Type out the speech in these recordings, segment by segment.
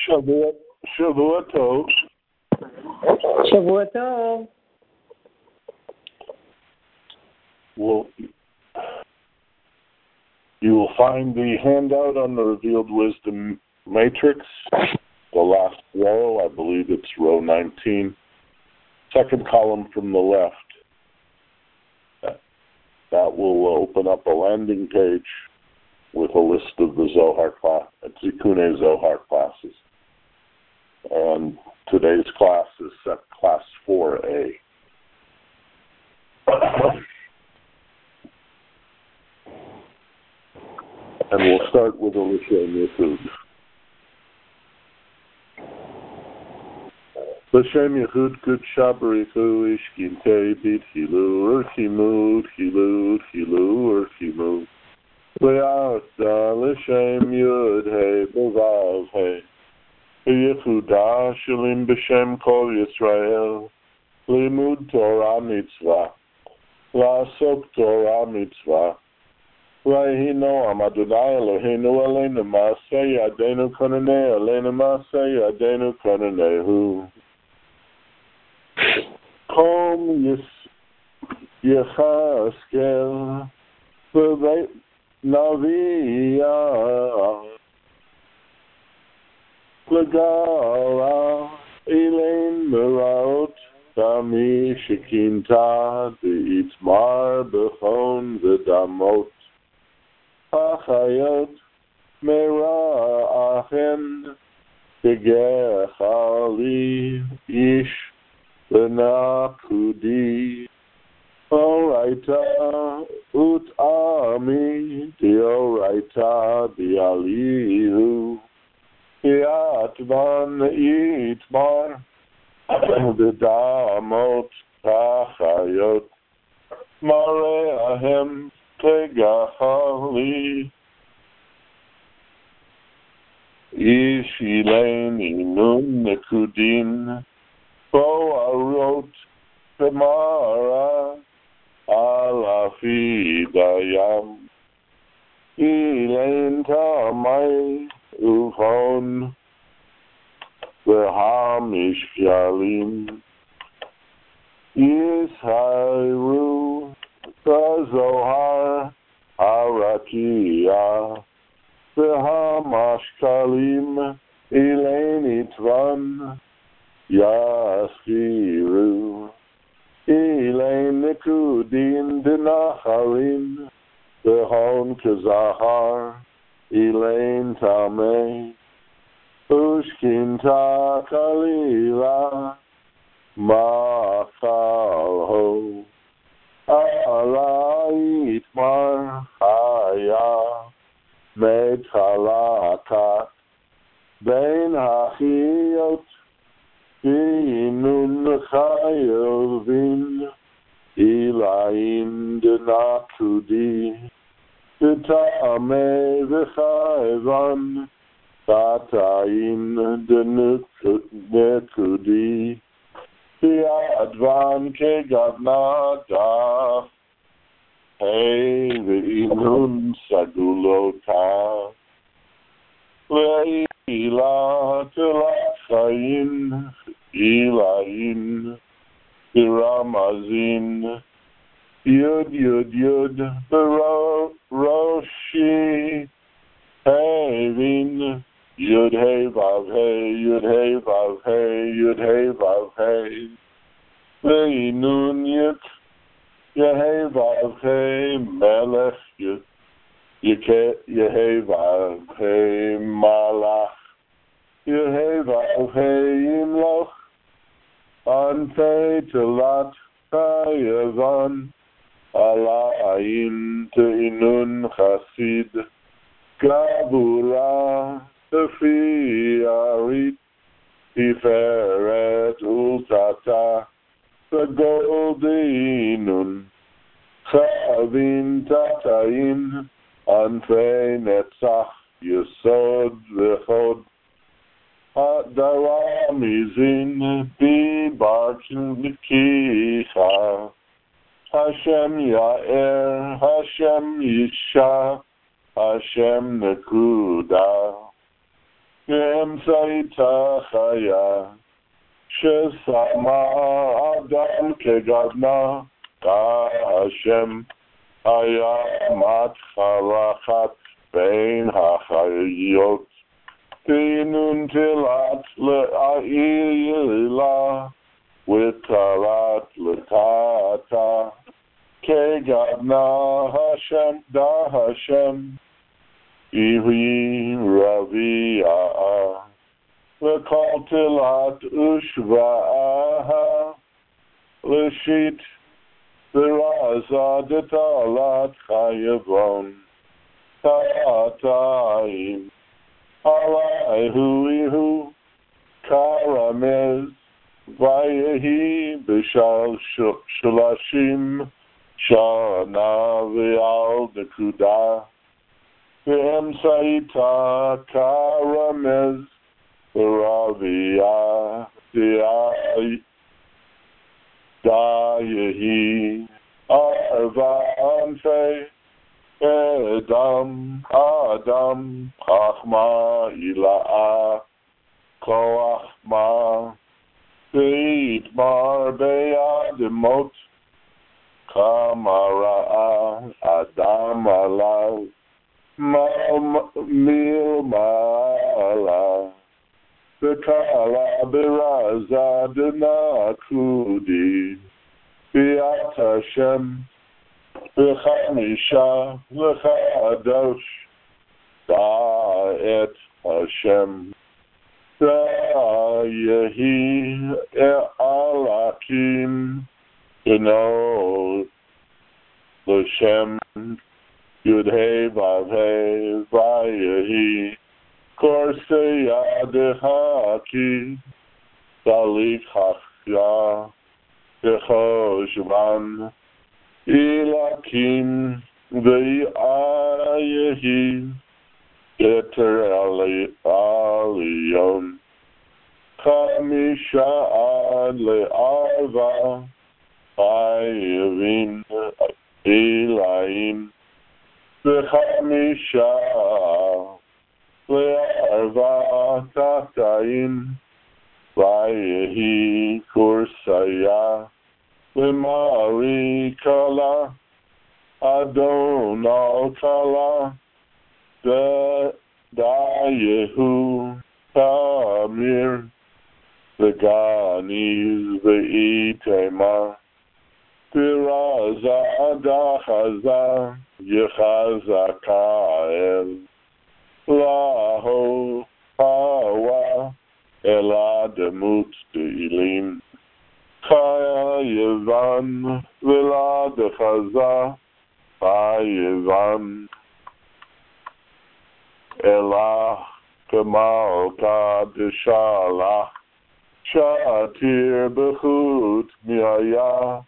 Shavua Tov. Shavua Tov. Well, you will find the handout on the Revealed Wisdom Matrix, the last row. I believe it's row 19. Second column from the left. That will open up a landing page with a list of the Zohar class, Tikkun Zohar classes. And today's class is set class 4A. And we'll start with L'Shem Yichud. L'Shem Yichud Kudsha Barichu Ishkintei B'Tchilu Urchimu Tchilu Urchimu Le'ata L'Shem Yud Hei B'Vav Hei Yichuda Shalim B'Shem Kol Yisrael Limud Torah Mitzvah La'asok Torah Mitzvah Vayhino Adonai Eloheinu Aleinu Ma'aseh Yadeinu Konanei Aleinu Ma'aseh Yadeinu Konanehu Kom Yechaskel V'Veit Naviyah L'Gala Eilein Meraot Tami Shekinta D'Itmar B'chon V'Damot Achayot Mera'achen Tegechali Ish Benakudi Oraita Ut'ami Dioraita Dialihu Yatvan Itmar B'damot Achayot Mareahem Tegachali Ishilein Nun Nekudin Boarot Gemara Alafi Dayam Ilain Tamai Ufon V'hamish Yalim Yishayru Zohar Harakia V'hamashkalim Ilain Itvan Yashiru Ilain Nikudin Dinacharim V'hon Kazahar Ilain Tameh Ushkinta Kalila Ma'chalho Alait Mar Haya Metalakat Bein Hachiyot Inun Chayovin Ilain Denakudi Ditame V'chayvan Tatayin Denekudi Advan Kegadnada Hey Ve'inun Sagulota Le'ila Telachayin Ilayin Iramazin Yud Yud Yud Roshi Hevin Yud Hey Vav Hey Yud Hey Vav Hey Yud Hey Vav Hey Ve'inun Yik Yehei Vav Hey Melech Yehei Vav Hey Malach Yehei Vav Hey Imloch Anfei Telat Chayavan Ala'ayin Te'inun Chasid Gabura Tefiarit Tiferet Ultata Goldinun Chavin Tatayin Anfei Netzach Yesod V'chod Daramizin Bibarkin V'kicha Hashem Ya'er Hashem Yisha Hashem Nekuda באמצעיתה חיה, ששמה אדם כגדנה, השם היה מתחלחת בין החיות, תינון תלת לעילה, ותלת לקטה, כגדנה השם דה השם, יהי רביעה, וכל תלת ושבעה, ראשית ורזה דתלת חייבון, תעתיים, עליהו יהו כרמז, ויהי בשלשים שנה ועל נקודה, באמצעיתה כרמז, ורביעה דה יהי 4 ענפי אדם חכמה הילאה כוח מה ויתמר בידמות כמה ראה אדם עליו מלמעלה וקלה ברזה דנקודי ביאת השם וחמישה לחדש דעת השם יהי אלקים דנו לשם י"ה ו"ה ויהי קורסי ידך כי תליק חכיה בחושבן אלקים ויהי יתר עליון 5 עד 4 חייבים אלאים ו5 ל4 תחתיים ויהי קורסיה למרי קלה אדון על קלה דייהו תמיר וגניז ואיתמה ברזה דחזה יחזקה אל להו הווה אלא דמות דאילים חיה יבן ולה דחזה חייבן אלא כמלכה דשלח שעתיר בחוט מהיה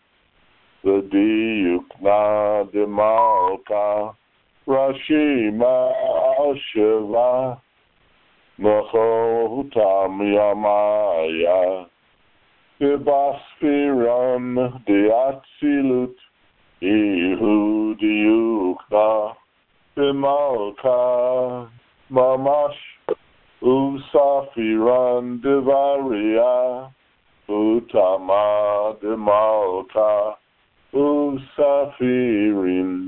ודיוקנה דמלכה ראשי מעל 7 מחותם ימיה ובספירן דאצילות יהיו דיוקנה דמלכה ממש ובספירן דבריה ותמה דמלכה ובספירים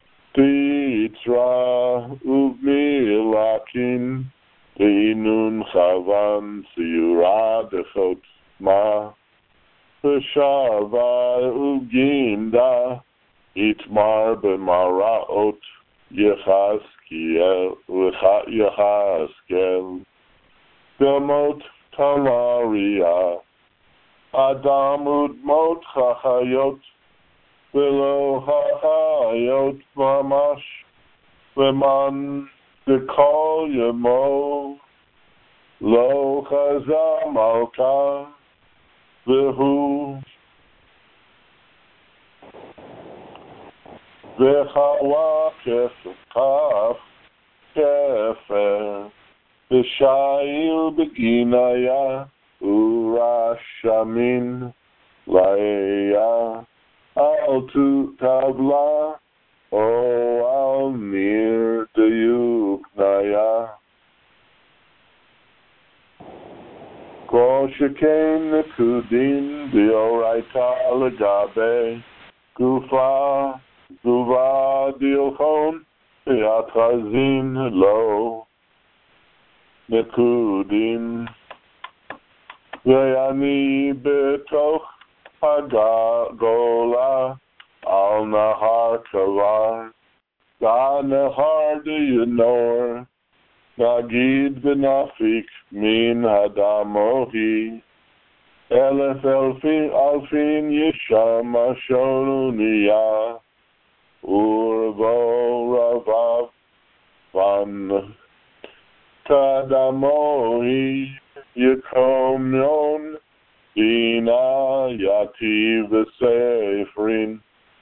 תיצרה ובמלאכין דינון חוון ציורה דחות מה ושבה ובגינדה יתמר במראות יחזקאל דמות תמריה אדם ודמות חיות ולא החיות ממש למען דכל ימו לא חזה מלכה והוא וחווה כף כפר ושייל בגיניה ורשמין ליה על טבלה או על ניר דיוקניה כל שכן נקודין דאורייתא לגבי גופה זובה דילכון יתחזין לו נקודין ואני בתוך הגולה על נהר כבר נהר דיינור נגיד ונפיק מן הדמוהי אלף אלפין ישמה שוניה ורבו רבב פן כדמוהי יקומיון דינה יתיב בספרין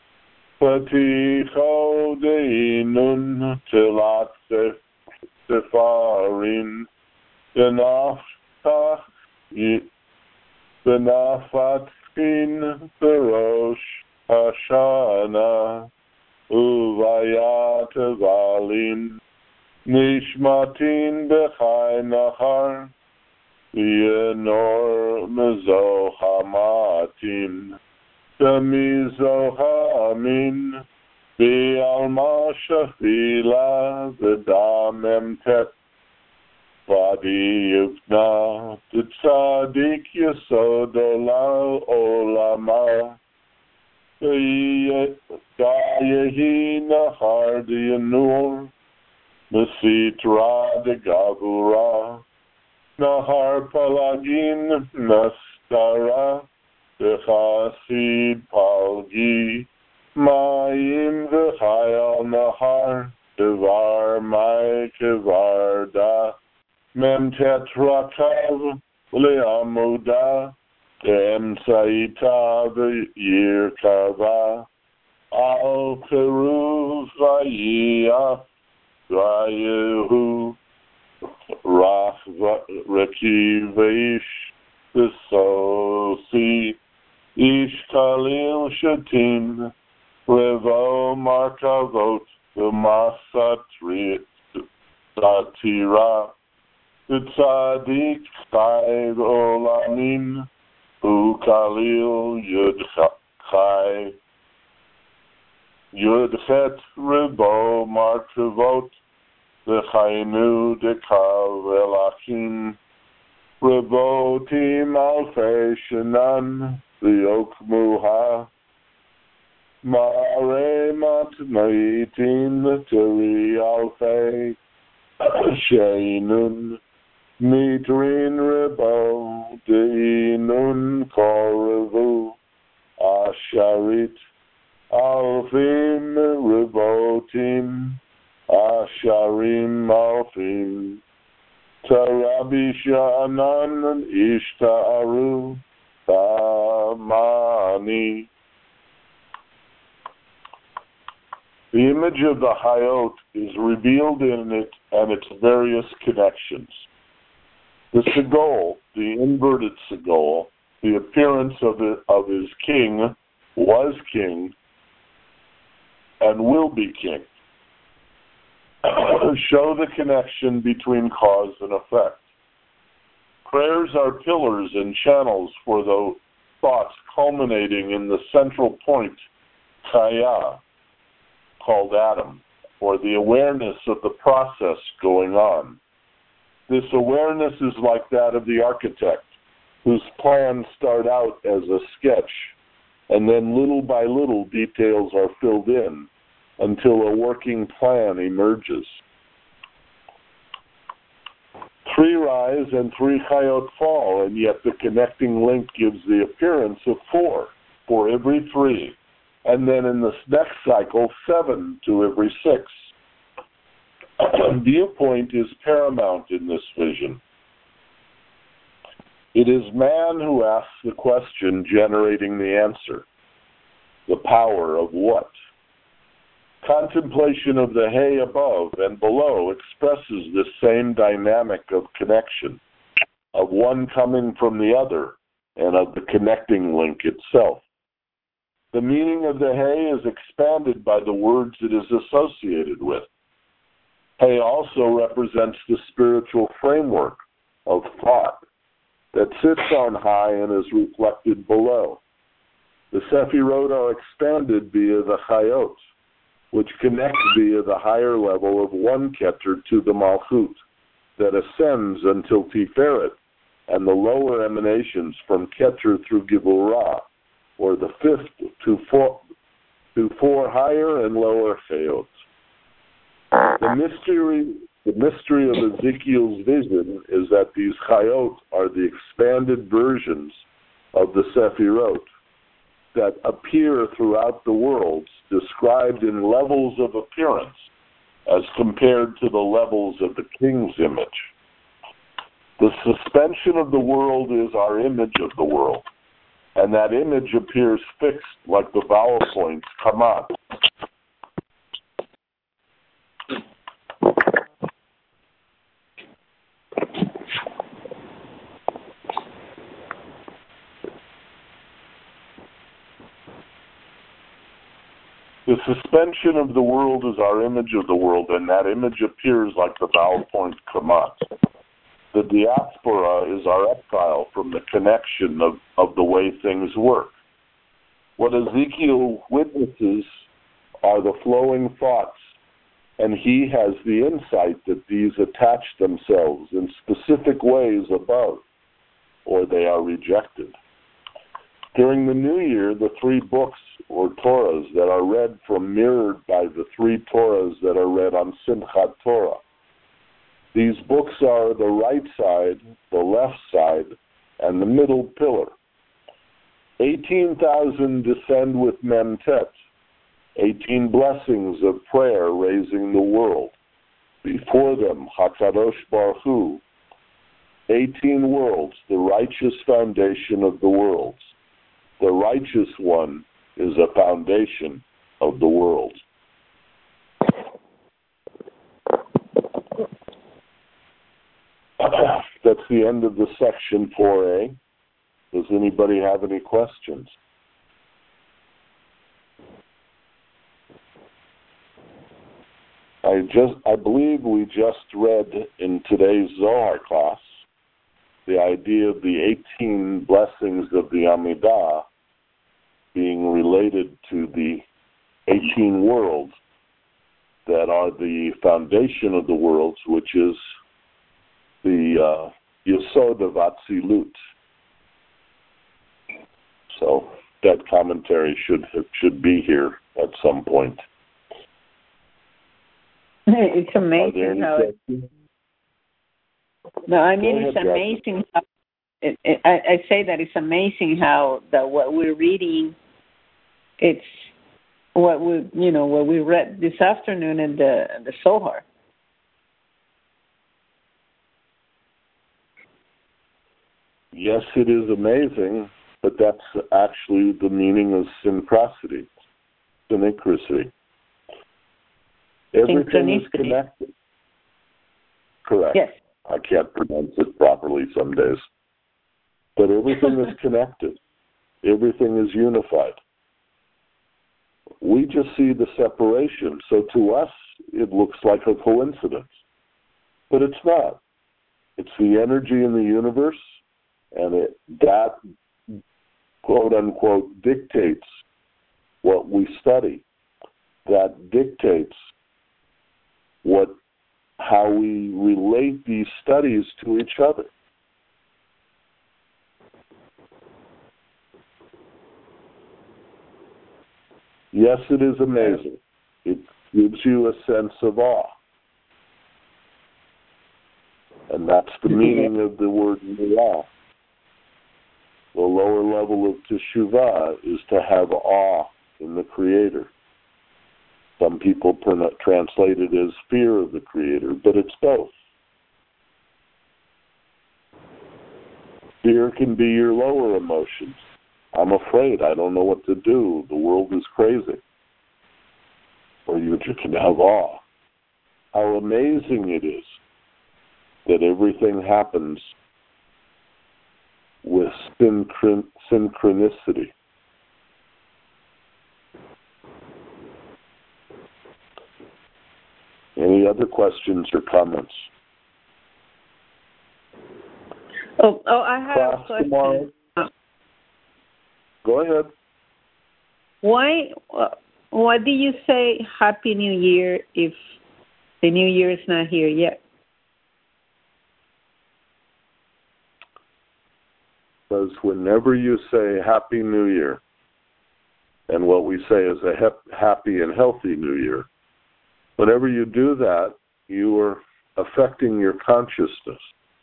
פתיחו דינון תלת ספרין בנפתחין בראש השנה וביתבלין נשמתין בחי נחר ינור מזוחמתין במזוחמין בעלמה שפילה ודממתת ודייבנה תצדיק יסוד לעולמה ויהי נחר דיינור מסתרה דגבורה נהר פלגין נסתרה בחסיד פלגי מים וחייל נהר דבר מי כבר דה ממתת רכב לעמודה באמצעיתה וירכבה על פירוב ויח ויהו רך רכיב איש וסוסי איש כליל שתים רבו מרכבות ומסתירה וצדיק חי בעולמים וכליל חי יודחת רבו מרכבות וחיינו דקל ולכים רבותים אלפי שנן ויוקמוה מערי מתניתין תרי אלפי שאינון מיתרין רבו דאינון קורבו אשרית אלפים רבותים אשרים אלפים תרבי שאנן השתערו tamani. The image of the Hayot is revealed in it and its various connections. The Segol, the inverted Segol, the appearance of his king, was king, and will be king, show the connection between cause and effect. Prayers are pillars and channels for the thoughts culminating in the central point, Chaya, called Adam, or the awareness of the process going on. This awareness is like that of the architect, whose plans start out as a sketch, and then little by little details are filled in until a working plan emerges. 3 rise and 3 chayot fall, and yet the connecting link gives the appearance of 4 for every 3. And then in this next cycle, 7 to every 6. Viewpoint is paramount in this vision. It is man who asks the question, generating the answer. The power of what? Contemplation of the hay above and below expresses this same dynamic of connection, of one coming from the other, and of the connecting link itself. The meaning of the hay is expanded by the words it is associated with. Hay also represents the spiritual framework of thought, that sits on high and is reflected below. The Sephirot are expanded via the Chayot, which connect via the higher level of one Keter to the Malchut, that ascends until Tiferet, and the lower emanations from Keter through Gevurah, or the fifth to four higher and lower Chayot. The mystery of Ezekiel's vision is that these Chayot are the expanded versions of the Sephirot that appear throughout the worlds, described in levels of appearance as compared to the levels of the king's image. The suspension of the world is our image of the world, and that image appears fixed like the vowel points kamat. The suspension of the world is our image of the world, and that image appears like the vowel point kamat. The diaspora is our exile from the connection of the way things work. What Ezekiel witnesses are the flowing thoughts, and he has the insight that these attach themselves in specific ways above, or they are rejected. During the New Year, the three books or Torahs that are read from mirrored by the three Torahs that are read on Simchat Torah. These books are the right side, the left side, and the middle pillar. 18,000 descend with Memtet, 18 blessings of prayer raising the world. Before them, HaKadosh Baruch Hu, 18 worlds, the righteous foundation of the worlds. The righteous one is a foundation of the world. That's the end of the section 4A. Does anybody have any questions? I believe we just read in today's Zohar class the idea of the 18 blessings of the Amidah being related to the 18 worlds that are the foundation of the worlds, which is the Yesod of Atzilut. So that commentary should be here at some point. It's amazing how it's amazing how I say that it's amazing how that what we're reading, it's what we read this afternoon in the Zohar. Yes, it is amazing, but that's actually the meaning of synchrosity, synchronicity. Everything is connected. Correct. Yes. I can't pronounce it properly some days. But everything is connected. Everything is unified. We just see the separation. So to us, it looks like a coincidence. But it's not. It's the energy in the universe, and that, quote unquote, dictates what we study. That dictates how we relate these studies to each other. Yes, it is amazing. It gives you a sense of awe. And that's the meaning of the word awe. The lower level of teshuvah is to have awe in the Creator. Some people translate it as fear of the Creator, but it's both. Fear can be your lower emotions. I'm afraid, I don't know what to do, the world is crazy. Or you can have awe. How amazing it is that everything happens with synchronicity. Any other questions or comments? I have a question. Tomorrow. Go ahead. Why do you say Happy New Year if the New Year is not here yet? Because whenever you say Happy New Year, and what we say is a happy and healthy New Year, whenever you do that, you are affecting your consciousness.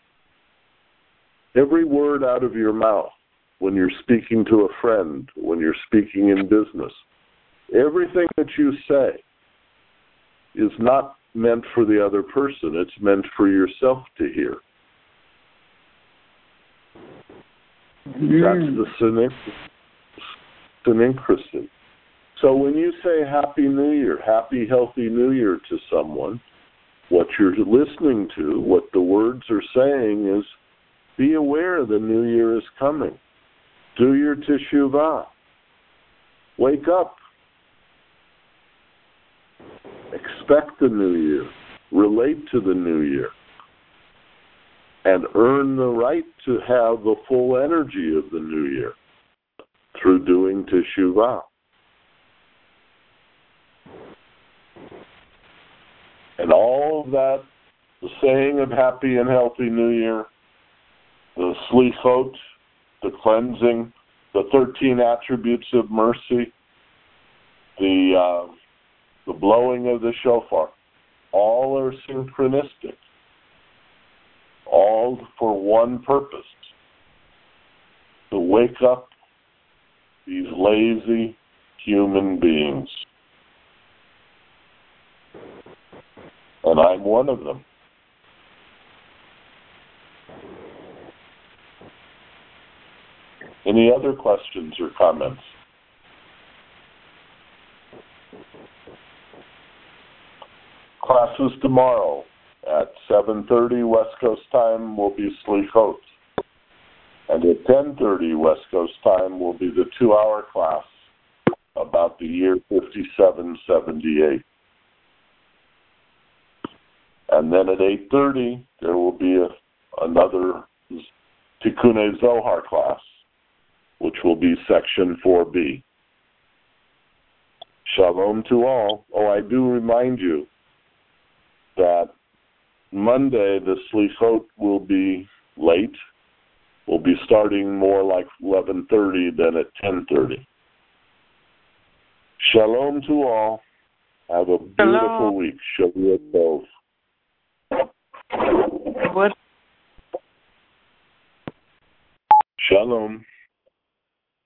Every word out of your mouth, when you're speaking to a friend, when you're speaking in business, everything that you say is not meant for the other person. It's meant for yourself to hear. That's the synchronicity. So when you say Happy New Year, Happy Healthy New Year to someone, what you're listening to, what the words are saying is, be aware the New Year is coming. Do your teshuvah. Wake up. Expect the New Year. Relate to the New Year. And earn the right to have the full energy of the New Year through doing teshuvah. And all of that, the saying of Happy and Healthy New Year, the slichot, the cleansing, the 13 attributes of mercy, the blowing of the shofar, all are synchronistic, all for one purpose, to wake up these lazy human beings. And I'm one of them. Any other questions or comments? Classes tomorrow at 7:30 West Coast time will be Slichot. And at 10:30 West Coast time will be the 2-hour class about the year 5778. And then at 8:30 there will be another Tikkunei Zohar class, which will be section 4B. Shalom to all. Oh, I do remind you that Monday the Slichot will be late. We'll be starting more like 11:30 than at 10:30. Shalom to all. Have a beautiful week. Shavua Tov. What? Shalom.